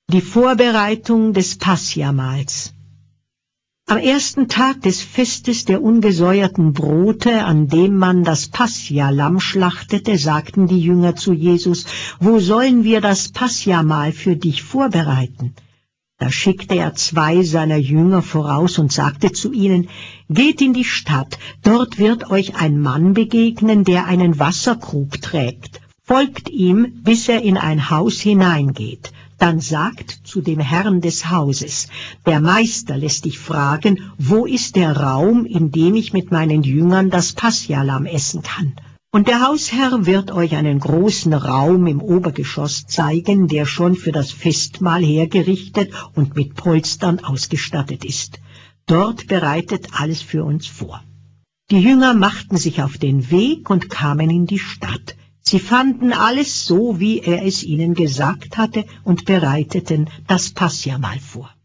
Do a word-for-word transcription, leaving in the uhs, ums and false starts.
Die Vorbereitung des Passahmahls. Am ersten Tag des Festes der ungesäuerten Brote, an dem man das Passahlamm schlachtete, sagten die Jünger zu Jesus: Wo sollen wir das Passahmahl für dich vorbereiten? Da schickte er zwei seiner Jünger voraus und sagte zu ihnen: Geht in die Stadt, dort wird euch ein Mann begegnen, der einen Wasserkrug trägt. Folgt ihm, bis er in ein Haus hineingeht. Dann sagt zu dem Herrn des Hauses: Der Meister lässt dich fragen, wo ist der Raum, in dem ich mit meinen Jüngern das Passahlamm essen kann? Und der Hausherr wird euch einen großen Raum im Obergeschoss zeigen, der schon für das Festmahl hergerichtet und mit Polstern ausgestattet ist. Dort bereitet alles für uns vor. Die Jünger machten sich auf den Weg und kamen in die Stadt. Sie fanden alles so, wie er es ihnen gesagt hatte, und bereiteten das Passahmahl vor.